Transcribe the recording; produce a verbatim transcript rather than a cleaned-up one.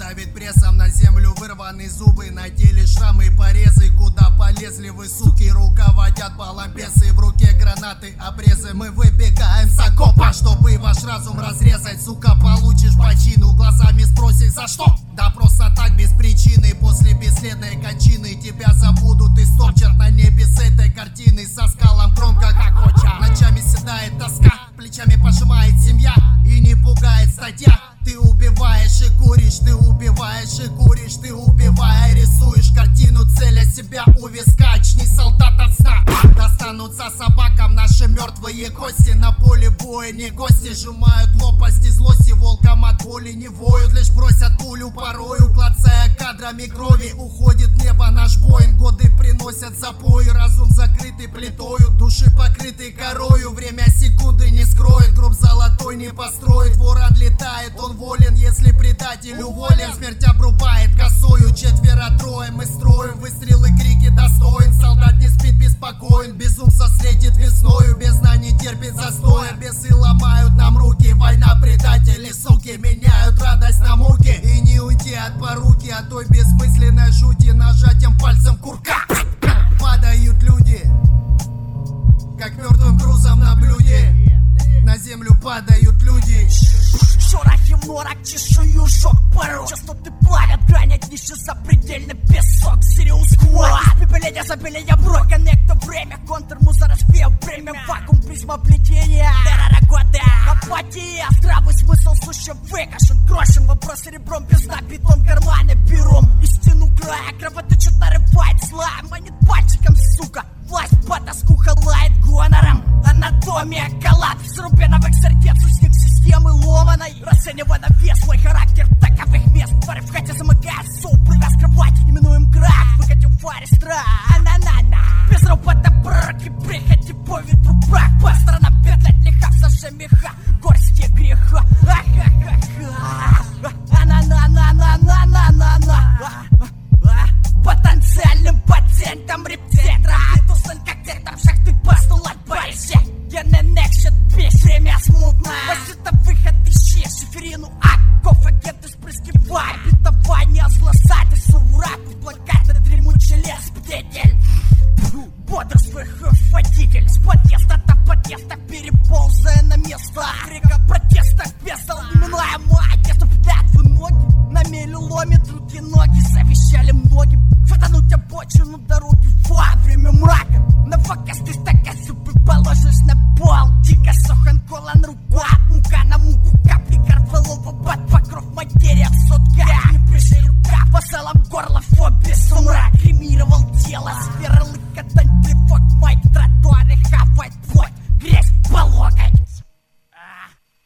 давит прессом на землю, вырваны зубы, на теле шрамы, порезы. Куда полезли вы, суки, руководят баламбесы. В руке гранаты, обрезы, мы выбегаем с окопа, чтобы ваш разум разрезать. Сука, получишь бочину, глазами спросишь за что? Да просто так, без причины. После бесследной кончины тебя забудут и стопчат на небе с этой картины. Со скалом громко хохоча, ночами седает тоска, плечами пожимает семья и не пугает статья. Ты убиваешь и куришь, ты убиваешь и куришь, ты убивая рисуешь картину, целя себя у виска. Очнись, солдат, от сна. Достанутся собакам наши мертвые кости. На поле боя не гости, сжимают лопасти злости. Волком от боли не воют, лишь бросят пулю порою, клацая кадрами крови. Уходит в небо наш воин, годы приносят запой. Разум закрытый плитою, души покрыты корою. Время секунды не скроет, гроб золотой не построит. Ворон летает, он волен, если предатель уволен. Смерть обрубает косою, четверо-трое мы строим. Выстрелы, крики достоин, солдат не спит беспокоен. Безумца встретит весною, бездна не терпит застоя. Бесы ломают нам руки, война, предатели, суки. Меняют радость на муки, и не уйти от поруки, от той бессмысленной жути. Нажатием пальцем курка падают люди, как мертвым грузом на блюде. На землю падают люди. Шорохи в норах, чешую жёг порог. Частоты плавят, грань от нищи запредельный песок. Сириус Квад, испепеление, забеление, бро. Коннекта, время, контур, мусор, распев, время, вакуум, призма плетения. Террора года, апатия, здравый смысл, слушай, выкашен, крошен. Вопрос серебром, пизда, бетон, карманы, пером. Истину края, кровоточит, нарывает слайм. Манит пальчиком, сука, власть по тоску халает гонором. Анатомия, калат, срубеновых сердец, узник системы ломаной. Расценивая на вес свой характер таковых мест. Твари в хате замыкает суп, привяз кровати, неминуем крах. Выкатил фаре страх, а-на-на-на. Без робота пророки, приходи по ветру прах. По сторонам петлять лиха, в саже меха, горсти греха. А-ха-ха-ха, а-на-на-на-на-на-на-на. Потенциальным пациентом рептентра. Тусен как там шахты постулат Париже. Гененекшет пись, время смутно. Вот это выход, ищи шиферину аков. Агенты спрыскивай, битование, злосать и суврак. Плакаты, дремучий лес, бдитель. Бодрствуй, водитель. С подъезда до подъезда, переползая на место. Крика протеста, песал, именная мать. Я ступят в ноги, на мелю ломит руки, ноги. Завещали многим фотануть обочину дороги во время мрака. На фокасты стакан супы положишь на пол. Дико сохан колон рука, мука на муку, капли карвелова, под покров материя в сотках. Не пришей рука, по салам горло, фобия, сумрак. Кремировал тело,